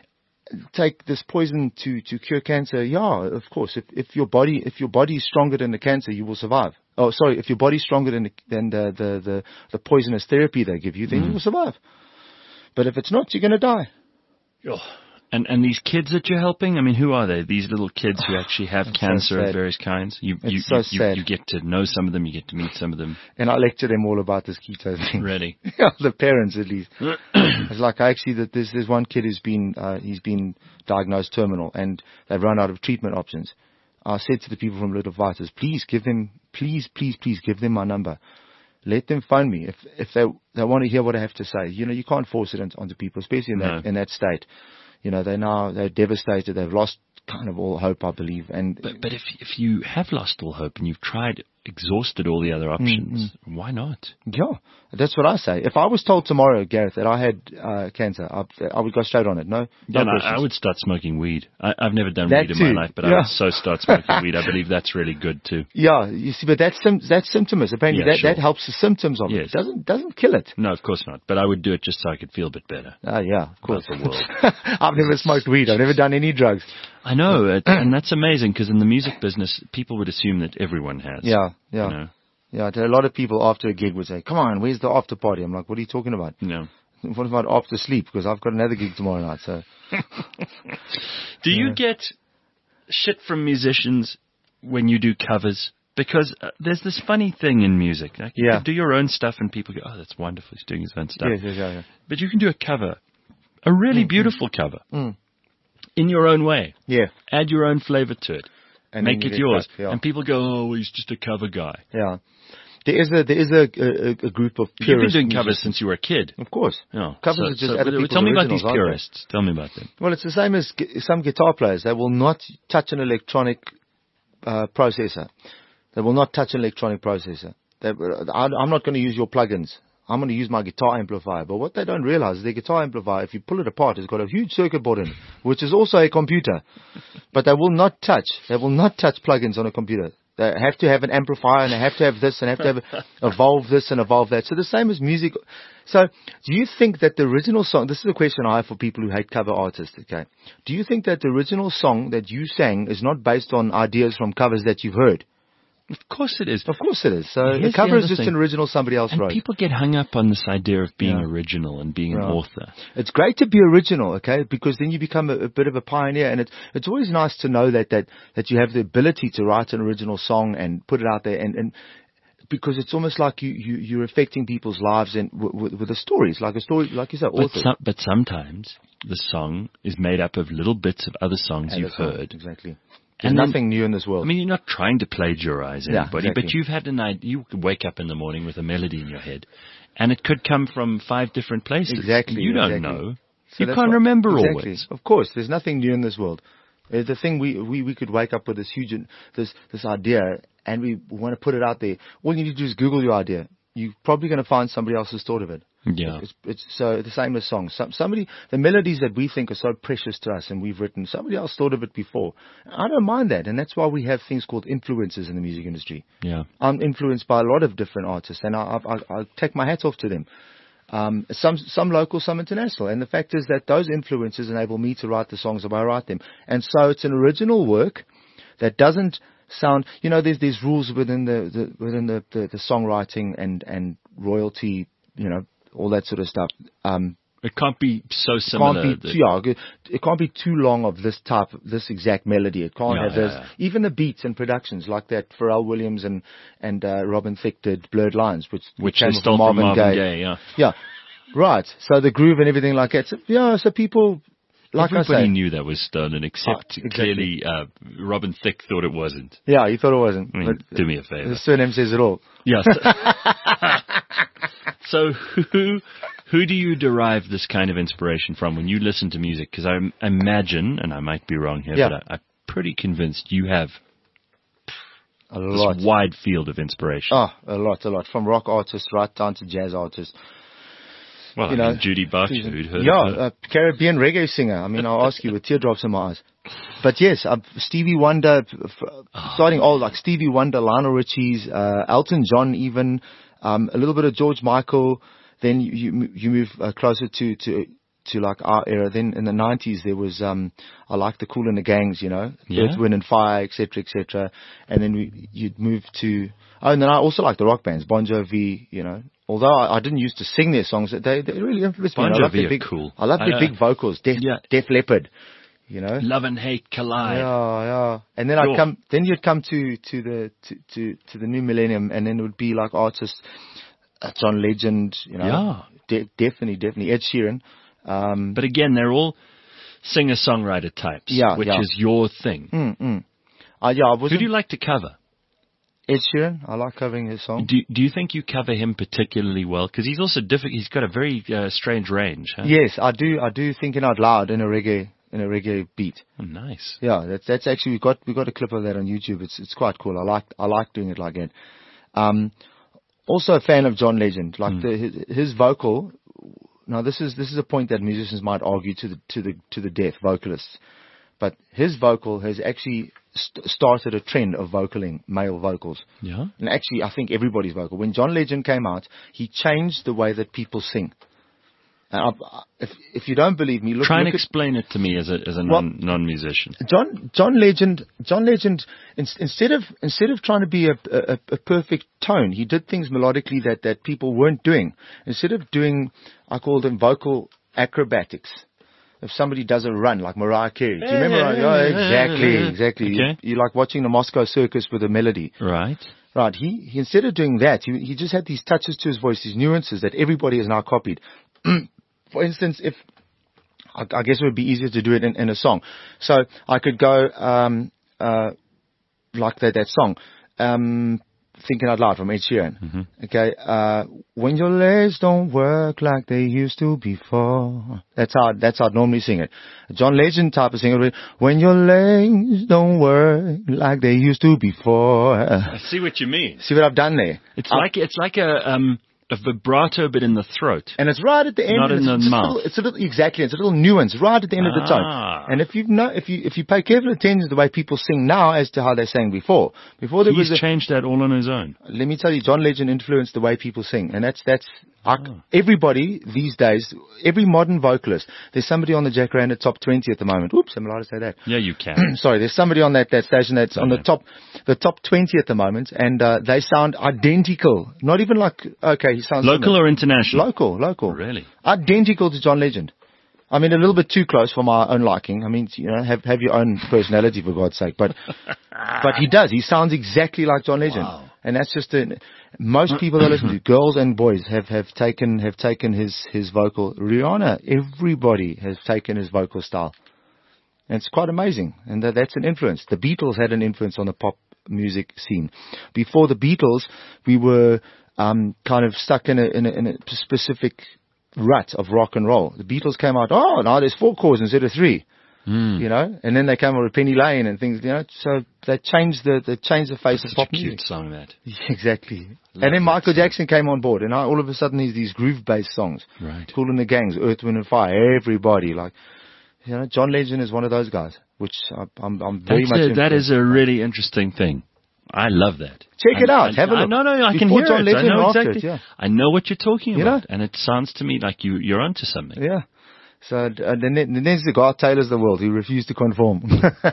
take this poison to cure cancer. Yeah, of course. If your body is stronger than the cancer, you will survive. Oh, sorry. If your body's stronger than the poisonous therapy they give you, then you will survive. But if it's not, you're going to die. Oh. And these kids that you're helping, I mean, who are they? These little kids who actually have cancer of various kinds. You get to know some of them. You get to meet some of them. And I lecture them all about this keto thing. Really? Yeah, the parents at least. It's like there's one kid who's been diagnosed terminal, and they've run out of treatment options. I said to the people from Little Vitas, please give them my number. Let them phone me if they want to hear what I have to say. You can't force it onto people, especially in that state. They're devastated. They've lost kind of all hope, I believe. But if you have lost all hope and you've exhausted all the other options, why not? Yeah, that's what I say. If I was told tomorrow, Gareth, that I had cancer, I would go straight on it. No I would start smoking weed. I've never done weed in my life, but I would start smoking weed. I believe that's really good too. Yeah, you see, but that's symptomless. Apparently, that helps the symptoms of it. It doesn't kill it. No, of course not. But I would do it just so I could feel a bit better. Yeah, of course. I've never smoked weed. I've never done any drugs. I know, and that's amazing, because in the music business, people would assume that everyone has. Yeah. Yeah, a lot of people after a gig would say, come on, where's the after party? I'm like, what are you talking about? No. What about after sleep? Because I've got another gig tomorrow night. So, do you get shit from musicians when you do covers? Because there's this funny thing in music. Like, you can do your own stuff and people go, oh, that's wonderful, he's doing his own stuff. Yes. But you can do a cover, a really beautiful cover, in your own way. Yeah. Add your own flavor to it. And make it yours. And people go, oh, well, he's just a cover guy. Yeah. There is a group of purists. You've been doing covers since you were a kid. Of course. Yeah. Covers are just other people's Tell me about these originals, purists. Tell me about them. Well, it's the same as some guitar players. They will not touch an electronic processor. They will not touch an electronic processor. I'm not going to use your plugins. I'm going to use my guitar amplifier. But what they don't realize is their guitar amplifier, if you pull it apart, it's got a huge circuit board in it, which is also a computer. But they will not touch plugins on a computer. They have to have an amplifier, and they have to have this, and have to have evolve this and evolve that. So the same as music. So do you think that the original song, this is a question I have for people who hate cover artists, okay? Do you think that the original song that you sang is not based on ideas from covers that you've heard? Of course it is. Of course it is. So the cover is just an original somebody else wrote. And people get hung up on this idea of being original and being an author. It's great to be original, okay, because then you become a bit of a pioneer, and it's always nice to know that you have the ability to write an original song and put it out there, and because it's almost like you're affecting people's lives and with the stories, like a story, like you said, author. But sometimes the song is made up of little bits of other songs you've heard. Exactly. There's nothing new in this world. I mean, you're not trying to plagiarize anybody, but you've had an idea. You could wake up in the morning with a melody in your head, and it could come from 5 different places. Exactly. You don't know. So you can't remember always. Of course, there's nothing new in this world. The thing we could wake up with this huge this idea, and we want to put it out there. All you need to do is Google your idea. You're probably going to find somebody else who's thought of it. Yeah. It's so the same as songs. The melodies that we think are so precious to us and we've written, somebody else thought of it before. I don't mind that, and that's why we have things called influencers in the music industry. Yeah. I'm influenced by a lot of different artists, and I take my hat off to them. Some local, some international, and the fact is that those influences enable me to write the songs the way I write them. And so it's an original work that doesn't sound, there's rules within the songwriting and royalty, all that sort of stuff. It can't be so similar. It can't be too long of this type, this exact melody. It can't have this. Even the beats and productions like that Pharrell Williams and Robin Thicke did, Blurred Lines, which came from Marvin Gaye. Yeah, right. So the groove and everything like that. So people. Like everybody knew that was stolen, except clearly Robin Thicke thought it wasn't. Yeah, he thought it wasn't. I mean, do me a favor. The surname says it all. Yes. So who do you derive this kind of inspiration from when you listen to music? Because I imagine, and I might be wrong here, but I'm pretty convinced you have this wide field of inspiration. Oh, a lot. From rock artists right down to jazz artists. Well, Judy Bach, who'd heard of her? Caribbean reggae singer. I mean, I'll ask you with teardrops in my eyes. But yes, Stevie Wonder, starting old, like Stevie Wonder, Lionel Richie's, Elton John even, a little bit of George Michael. Then you move closer to like our era. Then in the 90s there was I like the Kool and the Gangs, Earth, Wind and Fire, etc. And then you'd move to and then I also like the rock bands, Bon Jovi, Although I didn't used to sing their songs, they really influenced me. Bon Jovi are cool. I love their big vocals. Def Leppard, Love and hate collide. Yeah. And then you'd come to the new millennium, and then it would be like artists, John Legend, definitely Ed Sheeran. But again, they're all singer-songwriter types, which is your thing. Who do you like to cover? Ed Sheeran. I like covering his song. Do you think you cover him particularly well? Because he's also different. He's got a very strange range. Huh? Yes, I do thinking out loud in a reggae beat. Oh, nice. Yeah, that's actually we got a clip of that on YouTube. It's quite cool. I like doing it like that. Also a fan of John Legend. Like his vocal. Now this is a point that musicians might argue to the death, vocalists. But his vocal has actually started a trend of vocaling male vocals. Yeah. And actually, I think everybody's vocal. When John Legend came out, he changed the way that people sing. If you don't believe me, try and explain it to me as a non-musician. John Legend, instead of trying to be a perfect tone, he did things melodically that people weren't doing. Instead of doing, I call them vocal acrobatics. If somebody does a run like Mariah Carey, do you remember? Exactly. Okay. You like watching the Moscow Circus with a melody, right? Right. He instead of doing that, he just had these touches to his voice, these nuances that everybody has now copied. For instance, if I guess it would be easier to do it in a song, so I could go like that song. Thinking Out Loud from Ed Sheeran. Okay, when your legs don't work like they used to before. That's how I'd normally sing it. John Legend type of singer. When your legs don't work like they used to before. I see what you mean. See what I've done there? It's like a vibrato, but in the throat. And it's right at the end. Not in the mouth. It's a little, exactly. It's a little nuance right at the end of the tone. And if you pay careful attention to the way people sing now as to how they sang before there He's changed that all on his own. Let me tell you, John Legend influenced the way people sing, and that's everybody these days. Every modern vocalist, there's somebody on the Jack Randa top 20 at the moment. Oops, I'm allowed to say that. Yeah, you can. Sorry, there's somebody on that station that's on the top 20 at the moment, and they sound identical. Not even like he sounds local similar. or international. Local. Really? Identical to John Legend. I mean, a little bit too close for my own liking. I mean, have your own personality for God's sake. But he does. He sounds exactly like John Legend. Wow. And that's just most people that listen to, girls and boys, have taken his vocal. Rihanna, everybody has taken his vocal style. And it's quite amazing. And that's an influence. The Beatles had an influence on the pop music scene. Before the Beatles, we were kind of stuck in a specific rut of rock and roll. The Beatles came out, now there's 4 chords instead of 3. And then they came out with Penny Lane and things, so they changed the face of pop music. Cute song, that. Exactly. And then Michael Jackson came on board, and all of a sudden there's these groove-based songs. Right. Kool and the Gangs, Earth, Wind and Fire, everybody, John Legend is one of those guys, which I'm very much influenced. That is a really interesting thing. I love that. Check it out. Have a look. No, I can hear John it. Legend I know exactly. Yeah. I know what you're talking about, and it sounds to me like you're onto something. Yeah. So then there's the Garth Taylor's of the world who refused to conform.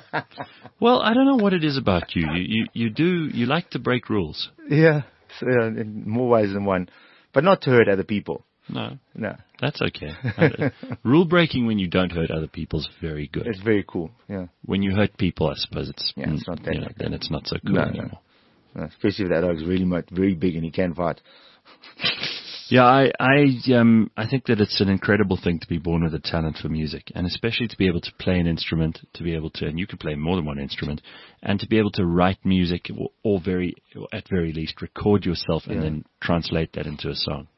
Well, I don't know what it is about you. You like to break rules. Yeah, in more ways than one, but not to hurt other people. No, that's okay. Rule breaking when you don't hurt other people is very good. It's very cool. Yeah. When you hurt people, I suppose it's not that. Then it's not so cool anymore. No, especially if that dog's really very big and he can fight. Yeah, I think that it's an incredible thing to be born with a talent for music, and especially to be able to play an instrument, and you can play more than one instrument, and to be able to write music, or at very least record yourself and then translate that into a song.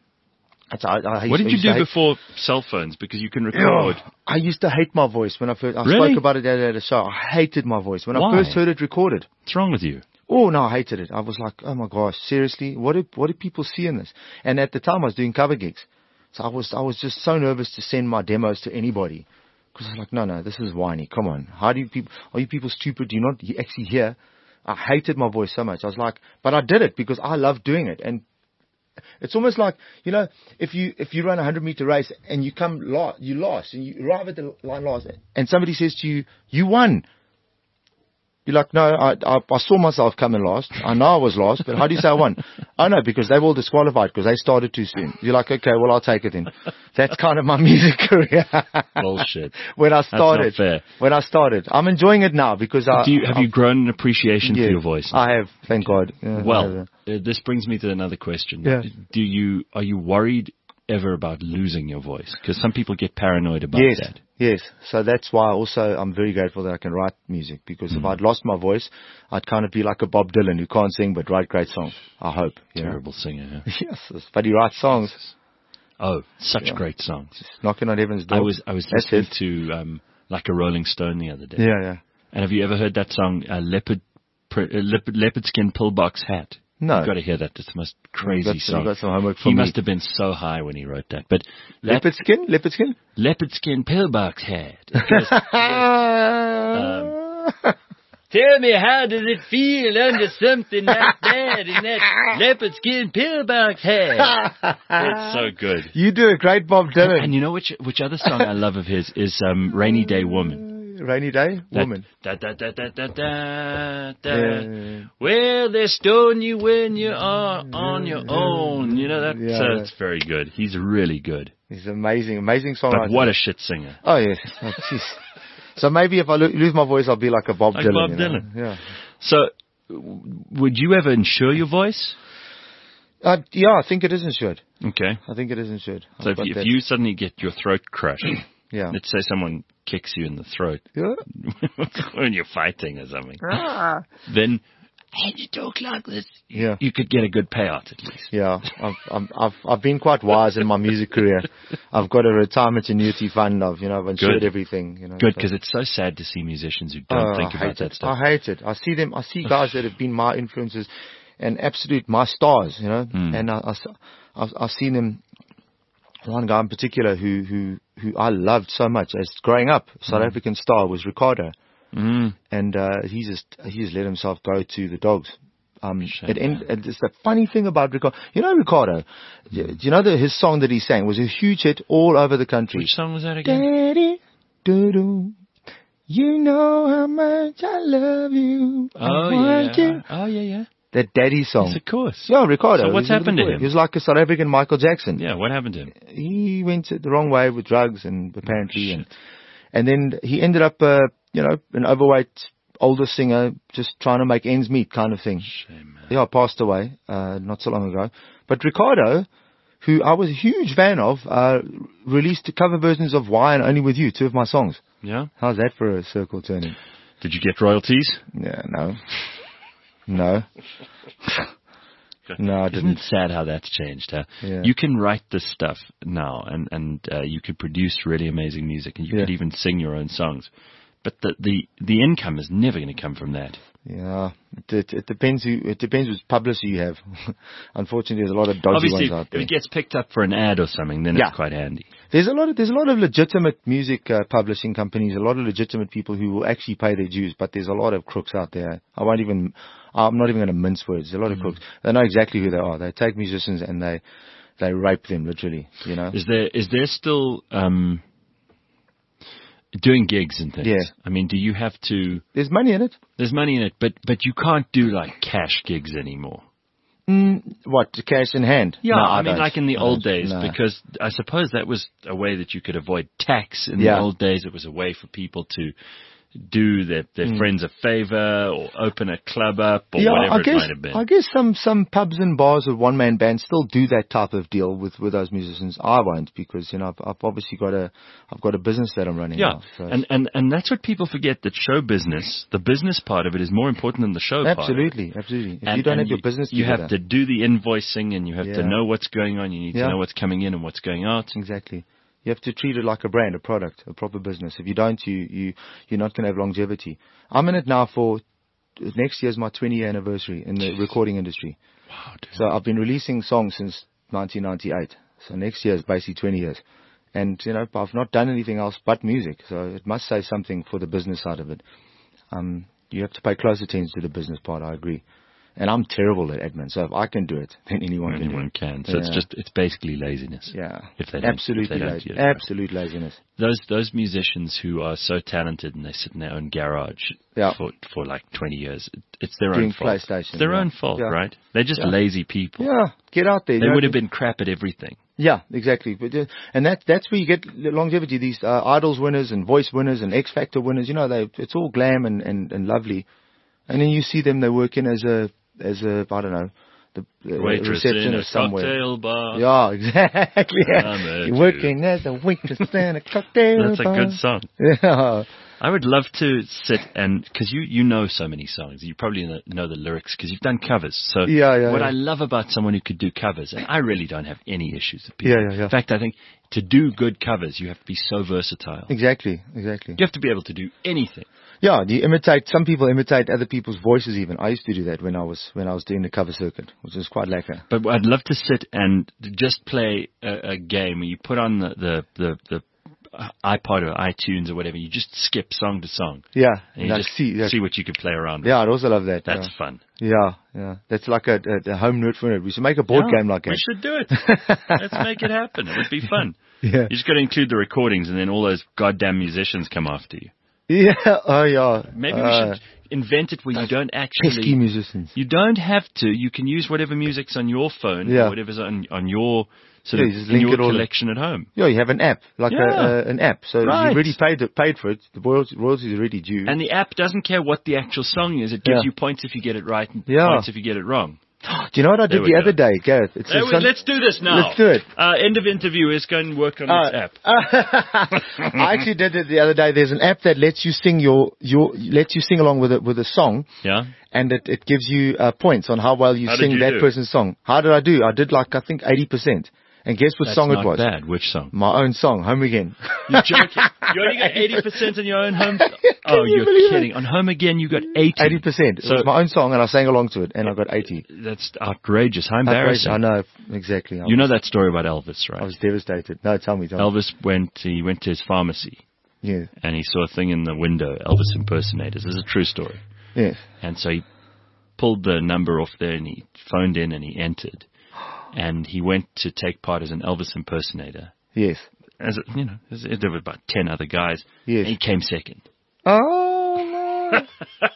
What did you do before cell phones? Because you can record. I used to hate my voice when I first. I really? spoke about it at a show. I hated my voice when I first heard it recorded. What's wrong with you? Oh no, I hated it. I was like, oh my gosh, seriously? What do people see in this? And at the time, I was doing cover gigs, so I was just so nervous to send my demos to anybody, because I was like, no, this is whiny. Come on, are you people stupid? Do you not actually hear? I hated my voice so much. I was like, but I did it because I love doing it, and it's almost like, if you run a 100-meter race and you lost, and you arrive at the line last, and somebody says to you, you won. You're like, no, I saw myself coming last. I know I was lost, but how do you say I won? Oh no, because they've all disqualified because they started too soon. You're like, okay, well, I'll take it then. That's kind of my music career. Bullshit. When I started. That's not fair. When I started. I'm enjoying it now because have you grown an appreciation for your voice now? I have, thank God. Yeah, this brings me to another question. Yeah. Are you worried ever about losing your voice? Because some people get paranoid about that. Yes. So that's why also I'm very grateful that I can write music, because if I'd lost my voice, I'd kind of be like a Bob Dylan who can't sing but write great songs. I hope. Terrible singer. Yeah? Yes, but he writes songs. Oh, such great songs. Just knocking on heaven's door. I was listening to Like a Rolling Stone the other day. Yeah. And have you ever heard that song, Leopard Skin Pillbox Hat? No. You've got to hear that. It's the most crazy song. Got some homework for he me. must have been so high when he wrote that. But Leopard skin? Leopard Skin Pillbox Hat. Tell me, how does it feel under something like that in that leopard skin pillbox hat? It's so good. You do a great Bob Dylan. And you know which other song I love of his is Rainy Day Woman. Rainy Day Woman. Well, they stone you when you are on your own. You know, that's very good. He's really good. He's amazing songwriter. But what a shit singer. Oh, yes. Oh, jeez. So maybe if I lose my voice, I'll be like a Bob Dylan. Bob Dylan. Yeah. So, would you ever insure your voice? I think it is insured. Okay. I think it is insured. So if you suddenly get your throat crushed, let's say someone kicks you in the throat when you're fighting or something, then and you talk like this, Yeah. you could get a good payout at least. Yeah, I've been quite wise in my music career. I've got a retirement annuity fund. I've insured everything. Good, because it's so sad to see musicians who don't think about that stuff. I hate it. I see guys that have been my influences and absolute my stars. And I've seen them. One guy in particular who I loved so much as growing up, South African star, was Ricardo. And he just let himself go to the dogs. And it's the funny thing about Ricardo. Ricardo, do you know his song that he sang was a huge hit all over the country. Which song was that again? Daddy, doo-doo, you know how much I love you. Oh, yeah. That daddy song. Yes, of course. Yeah, Ricardo. So what's happened to him? He was like a South African Michael Jackson. Yeah, what happened to him? He went the wrong way with drugs and apparently. And then he ended up, an overweight older singer just trying to make ends meet kind of thing. Shame, man. Yeah, passed away not so long ago. But Ricardo, who I was a huge fan of, released cover versions of Why and Only With You, 2 of my songs. Yeah? How's that for a circle turning? Did you get royalties? Yeah, no. No. No, I didn't. Isn't it sad how that's changed, huh? Yeah. You can write this stuff now and you could produce really amazing music and you could even sing your own songs. But the income is never going to come from that. Yeah, it depends which publisher you have. Unfortunately, there's a lot of dodgy ones out there. If it gets picked up for an ad or something, then it's quite handy. There's a lot of legitimate music publishing companies, a lot of legitimate people who will actually pay their dues, but there's a lot of crooks out there. I'm not even going to mince words. There's a lot of crooks. They know exactly who they are. They take musicians and they rape them, literally. Is there still doing gigs and things? Yeah. I mean, do you have to... There's money in it. There's money in it, but you can't do like cash gigs anymore. What, cash in hand? Yeah, no, I mean like in the old days, because I suppose that was a way that you could avoid tax. In the old days, it was a way for people to do their friends a favor or open a club up or whatever it might have been. I guess some pubs and bars with one-man bands still do that type of deal with those musicians. I won't, because I've obviously got a business that I'm running. Yeah, now, so. and that's what people forget, that show business, the business part of it, is more important than the show part. Absolutely. If you don't have your business together, you have to do the invoicing and you have to know what's going on. You need to know what's coming in and what's going out. Exactly. You have to treat it like a brand, a product, a proper business. If you don't, you're not going to have longevity. I'm in it now for next year's my 20-year anniversary in the recording industry. Wow, dude. So I've been releasing songs since 1998. So next year is basically 20 years. And, I've not done anything else but music. So it must say something for the business side of it. You have to pay close attention to the business part, I agree. And I'm terrible at admin, so if I can do it, then anyone can. So it's basically laziness. Yeah, if they absolutely don't absolute laziness. Those musicians who are so talented and they sit in their own garage for like 20 years, it's their own fault. PlayStation. It's their own fault, right? They're just lazy people. Yeah, get out there. They would have been crap at everything. Yeah, exactly. But, and that's where you get longevity. These Idols winners and Voice winners and X Factor winners. It's all glam and lovely. And then you see them, they work in as a I don't know, the receptionist somewhere. Cocktail bar. Yeah, exactly. You're working as a waitress in a cocktail bar. That's a good song. Yeah. I would love to sit and, because you know so many songs, you probably know the lyrics because you've done covers. So what I love about someone who could do covers, and I really don't have any issues with people. In fact, I think to do good covers, you have to be so versatile. Exactly. You have to be able to do anything. Yeah, some people imitate other people's voices even. I used to do that when I was doing the cover circuit, which is quite lekker. But I'd love to sit and just play a game where you put on the iPod or iTunes or whatever, you just skip song to song. Yeah. And you just see what you could play around with. Yeah, I'd also love that. That's fun. Yeah. That's like a home nerd for it. We should make a board game like that. We should do it. Let's make it happen. It would be fun. Yeah. You just got to include the recordings and then all those goddamn musicians come after you. Yeah, oh yeah. Maybe we should invent it where you don't actually... Pesky musicians. You don't have to. You can use whatever music's on your phone or whatever's on your sort of in your collection at home. Yeah, you have an app, like an app. So you've already paid for it. The royalties are already due. And the app doesn't care what the actual song is. It gives you points if you get it right and points if you get it wrong. Do you know what I did the other day, Gareth? Let's do this now. Let's do it. End of interview is going to work on this app. I actually did it the other day. There's an app that lets you sing lets you sing along with a song. Yeah. And it gives you points on how well you sing that person's song. How did I do? I did I think 80%. And guess what song it was? That's not bad. Which song? My own song, Home Again. You're joking. You only got 80% on your own home song? Oh, you're kidding. On Home Again, you got 80. 80%. So it was my own song, and I sang along to it, and I got 80. That's outrageous. How embarrassing. I know, exactly. You know that story about Elvis, right? I was devastated. No, tell me. Elvis went to his pharmacy. Yeah. And he saw a thing in the window, Elvis impersonators. This is a true story. Yes. And so he pulled the number off there, and he phoned in, and he entered. And he went to take part as an Elvis impersonator. Yes. There were about 10 other guys. Yes. And he came second. Oh, no.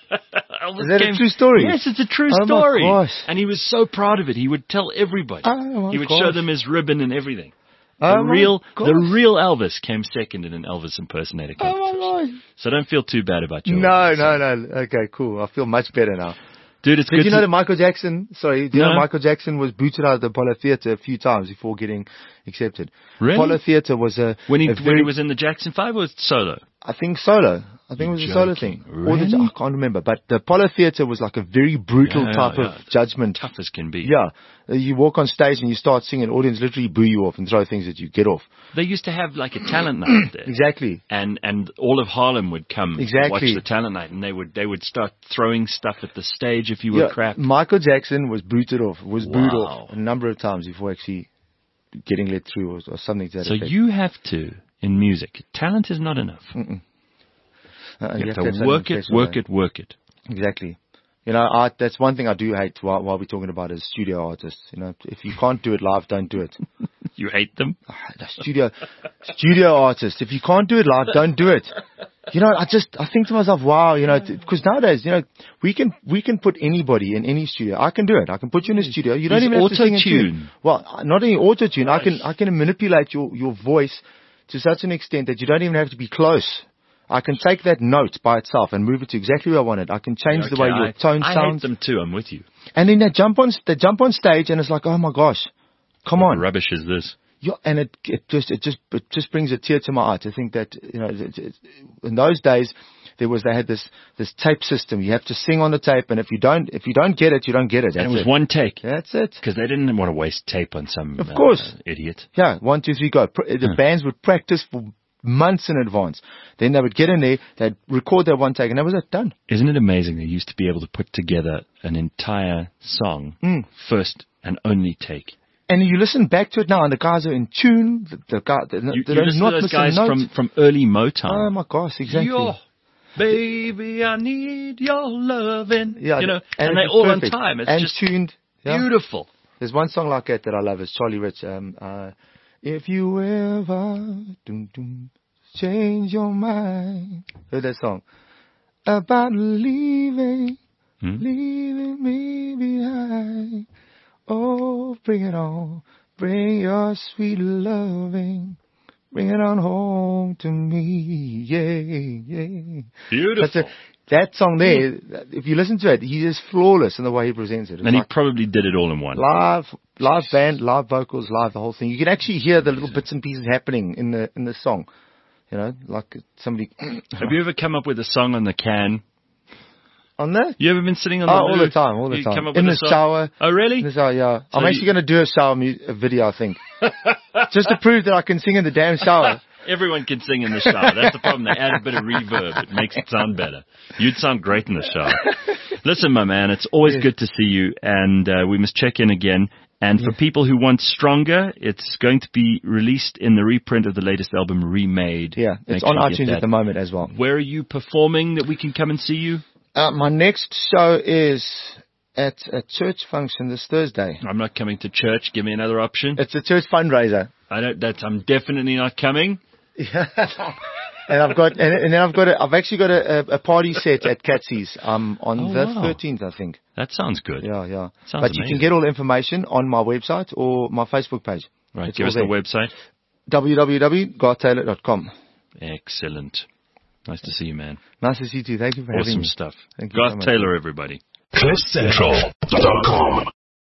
Is that a true story? Yes, it's a true story. My gosh. And he was so proud of it. He would tell everybody. Oh, he would show them his ribbon and everything. The real Elvis came second in an Elvis impersonator competition. So don't feel too bad about your No. Okay, cool. I feel much better now. Dude, it's good. Did you know that Michael Jackson, Michael Jackson was booted out of the Apollo Theatre a few times before getting accepted. Really? Apollo Theatre was when he was in the Jackson 5 or solo? I think solo. I think it was a solo thing. Really? I can't remember. But the Apollo Theatre was like a very brutal type of judgment. Tough as can be. Yeah. You walk on stage and you start singing, the audience literally boo you off and throw things at you. Get off. They used to have like a talent night there. Exactly. And all of Harlem would come watch the talent night, and they would start throwing stuff at the stage if you were crap. Michael Jackson was booted off, booed off a number of times before actually getting let through or something to that effect. So you have to, in music, talent is not enough. You have to work it. Exactly. That's one thing I do hate while we're talking about is studio artists. If you can't do it live, don't do it. You hate them? Studio artists. If you can't do it live, don't do it. I think to myself, wow, because nowadays, we can put anybody in any studio. I can do it. I can put you in a studio. You don't even have to sing in tune. Well, not only auto-tune, I can manipulate your voice to such an extent that you don't even have to be close. I can take that note by itself and move it to exactly where I want it. I can change the way your tone sounds. I hate them too. I'm with you. And then they jump on stage and it's like, oh my gosh, come on. What rubbish is this? Yeah, and it just brings a tear to my eye to think that in those days they had this tape system. You have to sing on the tape, and if you don't get it, you don't get it. And it was one take. That's it. Because they didn't want to waste tape on some idiot. Yeah, 1, 2, 3, go. The bands would practice for months in advance. Then they would get in there, they'd record that one take, and that was it, done. Isn't it amazing they used to be able to put together an entire song first and only take? And you listen back to it now, and the guys are in tune. You listen to those guys from early Motown. Oh my gosh, exactly. Baby, I need your loving. Yeah, and they're all on time. It's just tuned. Beautiful. There's one song like that I love. It's Charlie Rich. If you ever change your mind. Heard that song? About leaving me behind. Oh, bring it on. Bring your sweet loving. Bring it on home to me. Yeah. Beautiful. That song there, if you listen to it, he is flawless in the way he presents it. And he probably did it all in one. Live band, live vocals, live the whole thing. You can actually hear the little bits and pieces happening in the song. Like somebody. Have you ever come up with a song on the can? On that? You ever been sitting on the all the time. Come up in with the shower. Oh, really? In the shower, yeah. So I'm actually going to do a shower video, I think. Just to prove that I can sing in the damn shower. Everyone can sing in the shower. That's the problem. They add a bit of reverb. It makes it sound better. You'd sound great in the shower. Listen, my man, it's always good to see you, and we must check in again. And for people who want Stronger, it's going to be released in the reprint of the latest album, Remade. Yeah, it's on iTunes at the moment as well. Where are you performing that we can come and see you? My next show is at a church function this Thursday. I'm not coming to church. Give me another option. It's a church fundraiser. I'm definitely not coming. Yeah. And I've actually got a party set at Catsy's on the 13th, I think. That sounds good. Yeah. Sounds but you can get all the information on my website or my Facebook page. Right, give us the website. www.garthtaylor.com. Excellent. Nice to see you, man. Nice to see you too. Thank you for having me. Awesome stuff. Garth Taylor, everybody. CliffCentral.com